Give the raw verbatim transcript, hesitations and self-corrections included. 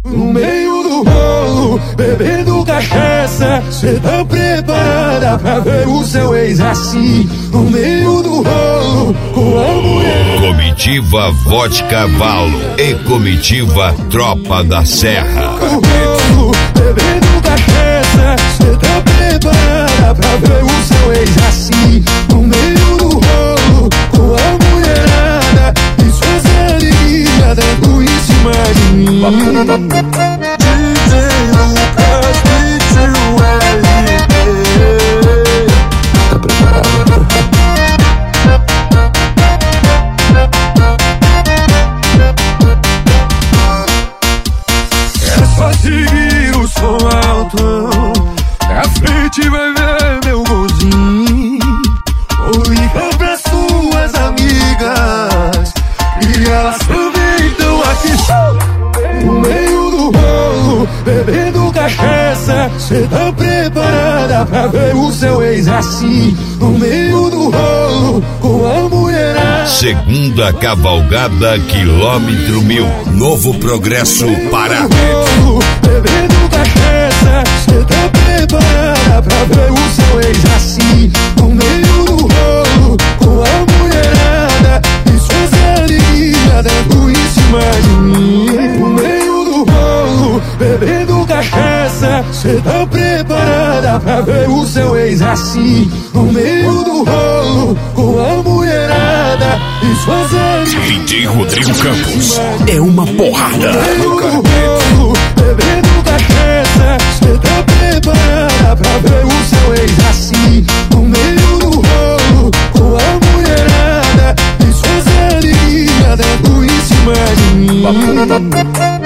No meio do bolo, bebendo cachaça, cê tá preparada pra ver o seu ex assim? No meio do rolo, com a mulher. Comitiva Vodka Valo e Comitiva Tropa da Serra. No bolo, bebendo cachaça, cê tá preparada pra ver o seu ex assim? No meio do rolo, com a mulherada, e suas alegrias dando em cima de mim. D J Lucas, D J L P. Tá preparado? É só seguir o som alto, na frente vai ver meu golzinho. Ou liga pra suas amigas e elas também estão aqui. No meio do bolo, bebendo cachaça, cê tá preparada pra ver o seu ex assim? No meio do rolo, com a mulherada. Segunda Cavalgada Quilômetro Mil. Novo Progresso para no bolo, bebendo cachaça, cê tá preparada pra ver o seu ex assim? No meio do rolo, com a mulherada, e suas alegrias dando em cima de mim. No meio do bolo, bebendo cachaça, cê tá preparada pra ver o seu ex assim? No meio do rolo, com a mulherada, e suas alegrias. D J Rodrigo Campos é uma porrada. No meio do bolo, bebendo cachaça, cê tá preparada pra ver o seu ex assim? No meio do rolo, com a mulherada, e suas alegrias dando em cima de mim.